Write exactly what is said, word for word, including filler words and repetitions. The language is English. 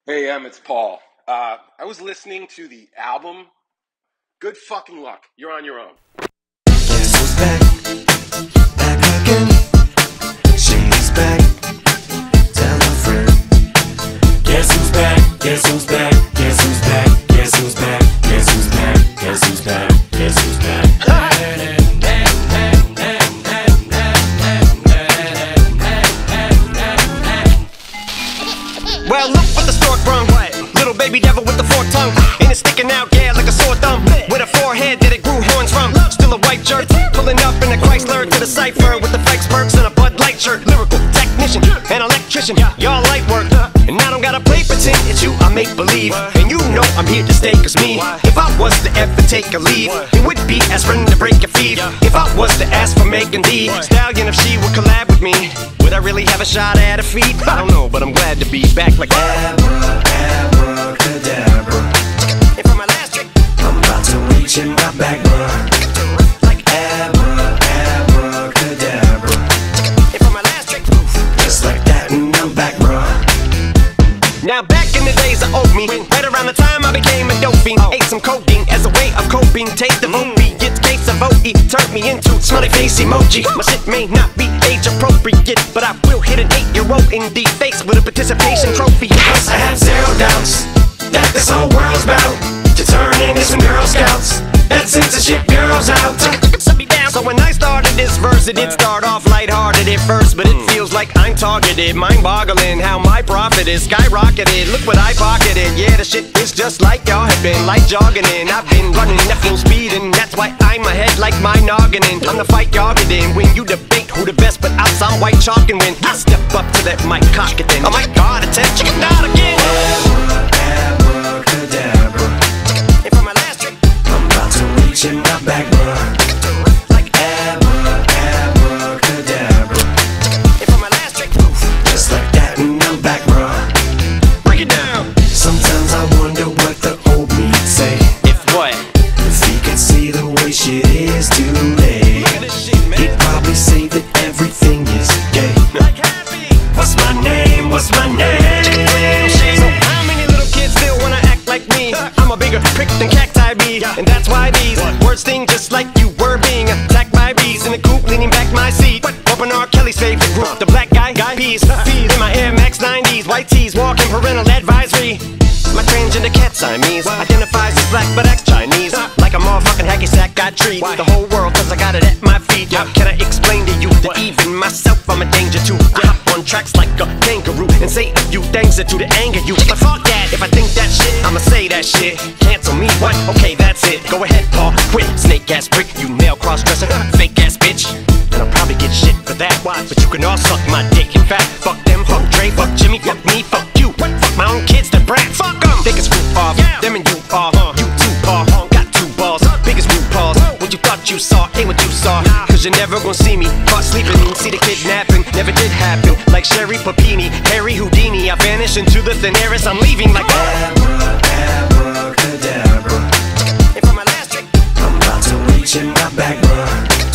Hey, Em, it's Paul. Uh, I was listening to the album. Good fucking luck. You're on your own. Guess who's back? Back again. She's back. Tell a friend. Guess who's back? Guess who's back? Guess who's back? Guess who's back? Guess who's back? Guess who's back? Guess who's back? Well, look what the stork brung. Little baby devil with the forked tongue, and it's sticking out, yeah, like a sore thumb. With a forehead that it grew horns from. Still a white jerk, pulling up in a Chrysler to the cipher with the Fikes perks and a Bud Light shirt. Lyrical technician, an electrician, y'all light work. And I don't gotta play pretend, it's you I make believe. And you know I'm here to stay, cause me, if I was to ever take a leave, it would be aspirin to break a feed. If I was to ask for Megan Thee Stallion, if she would collab with me, would I really have a shot at a feat? I don't know, but I'm glad to be back like Abra, abracadabra. And for my last trick, I'm about to reach in my back, bruh. like Abra, abracadabra. and for my last trick, Just like that, and I'm back, bruh. now back in the days of oat meat, right around the time I became a dope fiend, ate some codeine as a way of coping. Taste the movie, it's case of O E, turned me into smiley face emoji. My shit may not be age appropriate, but I will hit an eight-year-old in the face with a participation trophy. Cause I have zero doubts that this whole world's bout to turn into some Girl Scouts. That censorship bureau's out. Set me down. So when I started this verse, it did start off lighthearted at first, but it feels like I'm targeted. Mind-boggling how my profit is skyrocketed. Look what I pocketed. Yeah, the shit is just like y'all have been, like jogging in. I've been running at full speed, and that's why I'm ahead like my noggin in. I'm the fight y'all get in when you debate who the best, but I'm some white chalk, and when I step up to that mic, cock it then. Oh my God, attempt chicken out again. Abra, abracadabra. And for my last trick, I'm about to reach in my back, bruh. like Abra, abracadabra. and for my last trick, Just like that, and I'm back, bruh. break it down. Sometimes I wonder what the old me'd say If what? if he could see the way shit is today. Look at this shit, man. He'd probably say that everything is gay. Like happy. What's my name? What's my name? So how many little kids still wanna act like me? I'm a bigger prick than cacti bee, and that's why these words sting just like you were being attacked by bees in the coop, leaning back my seat. Open R. Kelly's favorite group, the black guy, guy peas, in my Air Max nineties, white tees, walking parental advisory. My transgender cat Siamese identifies as black but acts Chinese, like a motherfucking hacky sack. I treat the whole world cause I got it at my feet. How can I explain to you that even myself I'm a danger to? I hop on tracks like a kangaroo and say a few things that do to anger you. But fuck that, if I think that shit, I'ma say that shit. Cancel me, what? Okay, that's it. Go ahead, Paul, quit. Snake ass prick, you male cross-dresser, fake ass bitch. And I'll probably get shit for that, but you can all suck my dick. In fact, fuck them, fuck Dre, fuck Jimmy, fuck me, fuck you. Fuck my own kids, they're brats. Fuck them. They can screw off, them and you off. You two paw, got two balls, biggest blue paws. What you thought you saw ain't what you saw. Cause you're never gonna see me caught sleeping. See the kidnapping, never did happen. Like Sherry Papini, Harry Houdini, I vanish into the thin air as I'm leaving like Abra, abracadabra. And for my last trick, I'm about to reach in my back, bruh.